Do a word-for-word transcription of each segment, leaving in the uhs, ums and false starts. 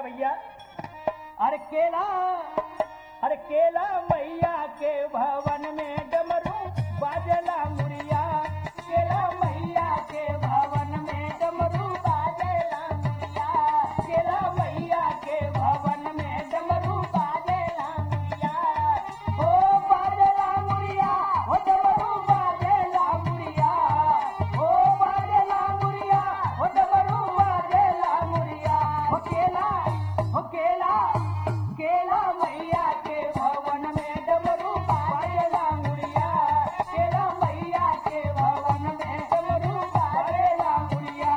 बताया भैया, अरे केला अरे केला मैया के भवन में डमरू बाजला मुरिया, केला मैया के भवन में डमरू बाजला मुरिया, केला मैया के भवन में डमरू बाजला मुरिया, ओ बाजला मुरिया, ओ डमरू बाजला मुरिया, ओ बाजला मुरिया, ओ डमरू बाजला मुरिया, ओ केला ओ केला केला मैया के भवन में डमरू बाजला मुरिया, केला मैया के भवन में डमरू बाजला मुरिया।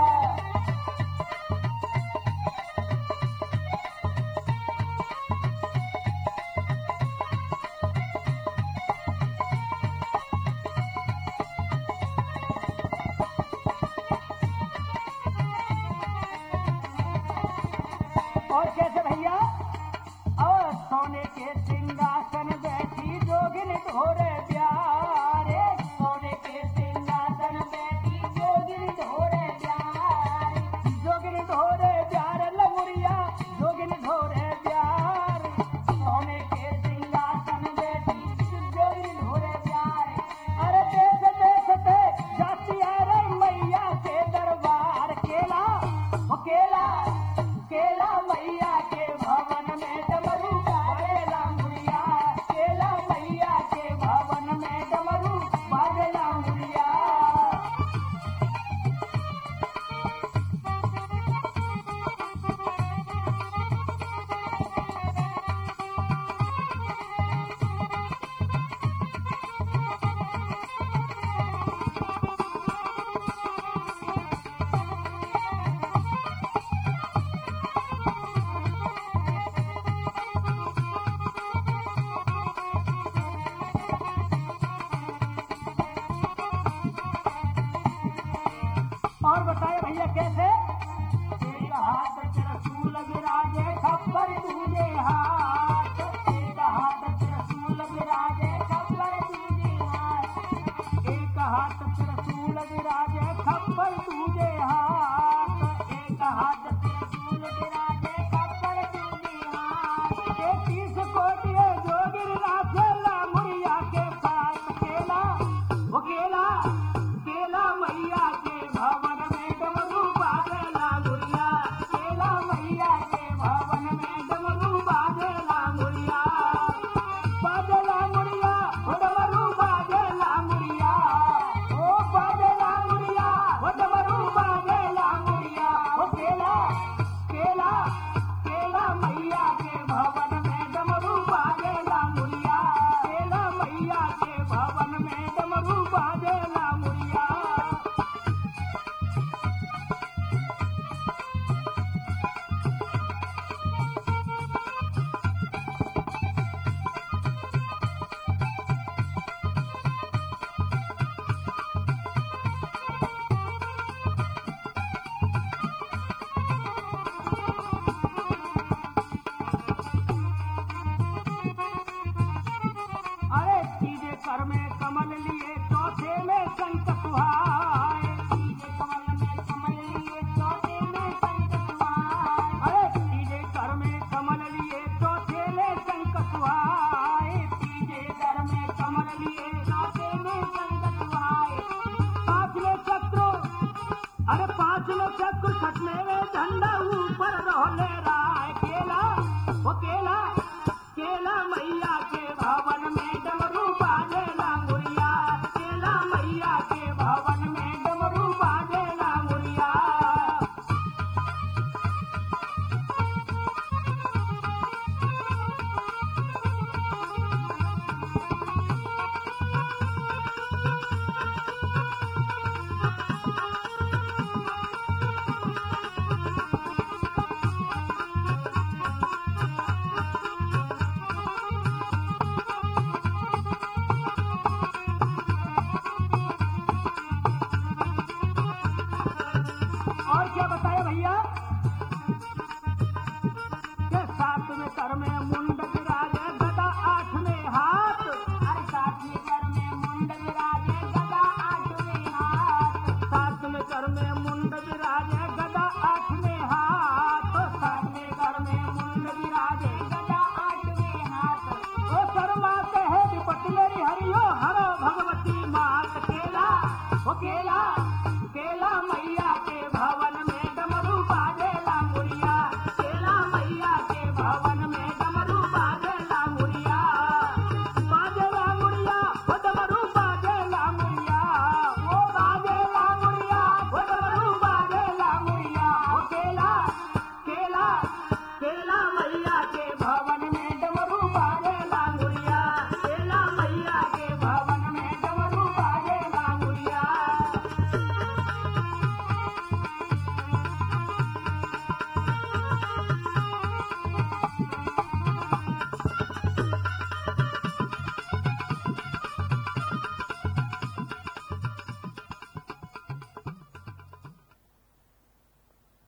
और कैसे भैया, और सोने के सिंहासन बैठी जोगिन ढोरे प्यारे, सोने के सिंहासन बैठी जोगिन ढोरे प्यारे, जोगिन ढोरे प्यार लमुरिया, जोगिन ढोरे प्यार, सोने के सिंहासन बैठी जोगिन ढोरे प्यारे, अरे देश देश पे जाती रे मैया के दरबार, केला ओ केला केला मैया के भवन में डमरू बाजला मुरिया, केला मैया के भवन में डमरू बाजला मुरिया। और बताए भैया कैसे, एक हाथ त्रिशूल विराजे खप्पर दूजे हाथ, एक हाथ त्रिशूल विराजे खप्पर दूजे हाथ, एक हाथ त्रिशूल विराजे खप्पर दूजे हाथ, एक हाथ त्रिशूल विराजे खप्पर दूजे हाथ, तैतीस कोटि जोगिन राखेला मुरिया के साथ, केला वो केला केला मैया के भवन में डमरू बाजला मुरिया, केला मैया के भवन में डमरू बाजला मुरिया, बाजला मुरिया ओ डमरू बाजला मुरिया, ओ बाजला मुरिया ओ डमरू बाजला मुरिया, ओ केला केला केला मैया के भवन में डमरू बाजला मुरिया, केला मैया के भवन में डमरू बाजला मुरिया। अरे तीजे कर में कमल लिए चौथे में संत सुहाए, तीजे कमल में कमल लिए चौथे में संत सुहाए, अरे तीजे कर में कमल लिए चौथे में संत सुहाए, तीजे कर में कमल लिए चौथे में संत सुहाए, पांचवें चक्र अरे पांचवें चक्र छठवें में झंडा ऊपर रोले